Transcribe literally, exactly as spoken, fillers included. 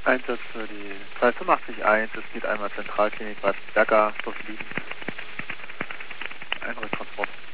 Einsatz für die drei fünf acht eins, es geht einmal Zentralklinik Bad Berka, dort liegend. Ein Rücktransport.